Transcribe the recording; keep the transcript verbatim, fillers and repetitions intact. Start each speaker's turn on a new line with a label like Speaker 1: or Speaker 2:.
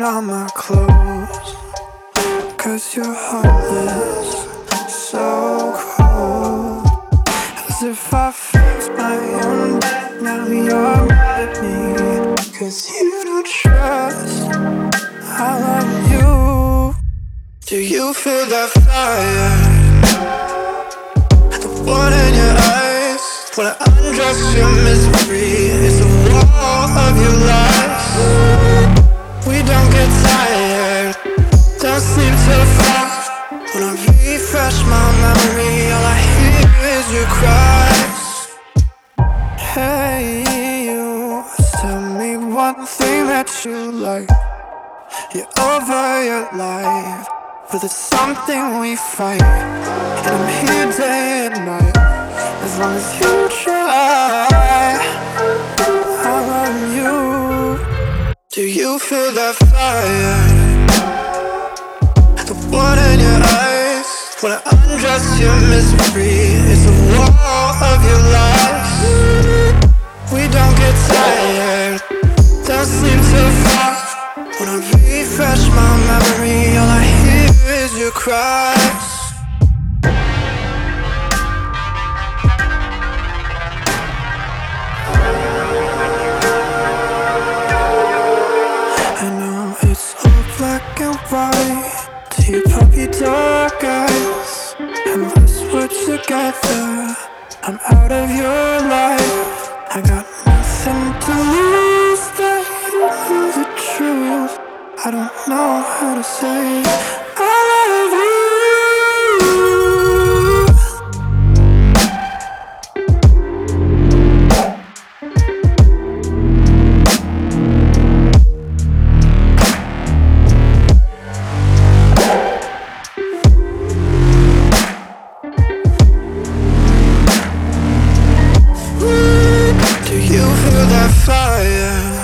Speaker 1: on my clothes, 'cause you're heartless, so cold. As if I fixed my own death, now you're mad at me, 'cause you don't trust I love you. Do you feel that fire? The one in your eyes. When I undress your misery, it's a wall of your lies. We don't get tired, don't sleep till five. When I refresh my memory, all I hear is your cries. Hey, you, tell me one thing that you like. You're over your life, but there's something we fight, and I'm here day and night. As long as you try, I love you. Do you feel that fire? The one in your eyes. When I undress your misery, it's a wall of your lies. We don't get tired, don't sleep till five. When I refresh my memory, all I hear is your cries. I know it's all black and white to your puppy dog eyes. Unless we're together, I'm out of your life. I got nothing to lose, tell you the truth. I don't know how to say I love you. Do you feel that fire?